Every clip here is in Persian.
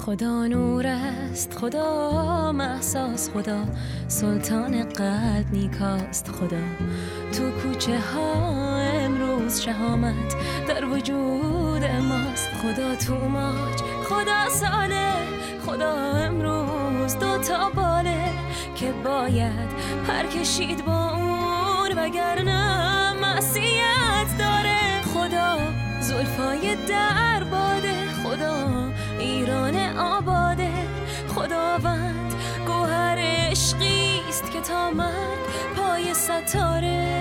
خدا نور است، خدا مهساس، خدا سلطان قلب نیکاست. خدا تو کوچه ها امروز شهامت در وجود ماست. خدا تو موج، خدا ساله، خدا امروز دو تا باله که باید پر کشید با اون وگرنه معصیت داره. خدا زلفای در باده، خدا ایران آباده، خداوند گوهر عشقیست که تا مرگ پای ستاره.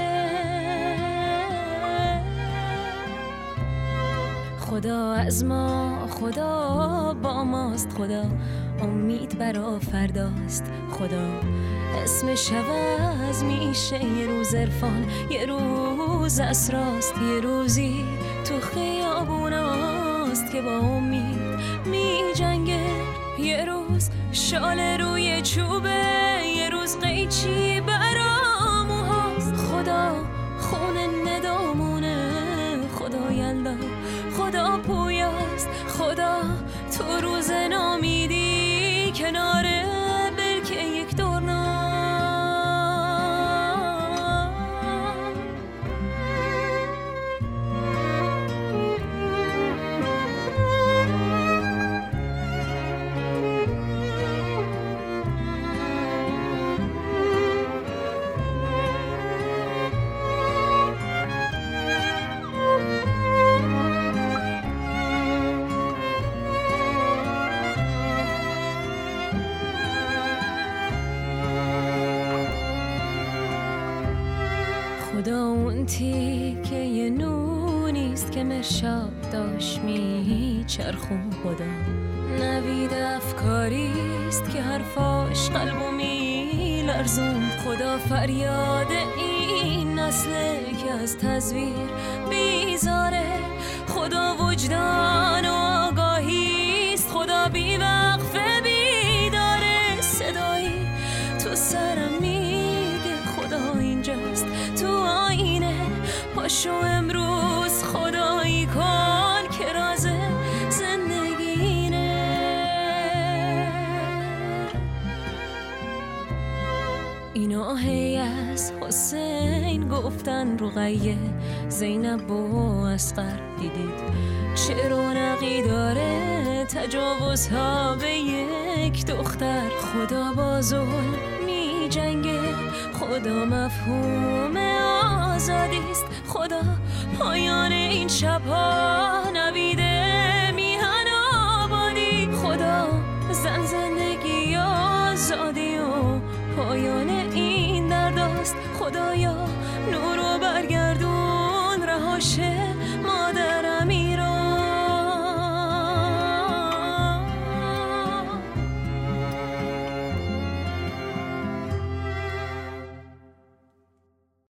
خدا از ما، خدا با ماست، خدا امید برا فرداست. خدا اسمش عوض میشه، یه روز عرفان، یه روز اسراست، یه روزی تو خیابوناست که با امید می جنگه. یه روز شال روی چوبه، یه روز قیچی برامو هاست. خدا خون ندامونه، خدا یلا، خدا پویاست. خدا تو روز نامیدی کناره برکه یک دورنا. خدا اون تیکه یه نونیست که مرشاد داشت میچرخون. خدا نوید افکاریست که حرفاش قلبو میلرزون. خدا فریاد این نسله که از تزویر بیزاره. خدا وجدان و آگاهیست، خدا بیوقفه بیداره. صدایی تو سرم میگه خدا اینجاست تو آینه. پاشو امروز خدایی کن که راز زندگینه. اینا هی از حسین گفتن رقیه، زینب و اصغر دیدید چه رونقی داره تجاوزها به یک دختر. خدا با ظلم می جنگه، خدا مفهوم آزادیست. خدا پایان این شبها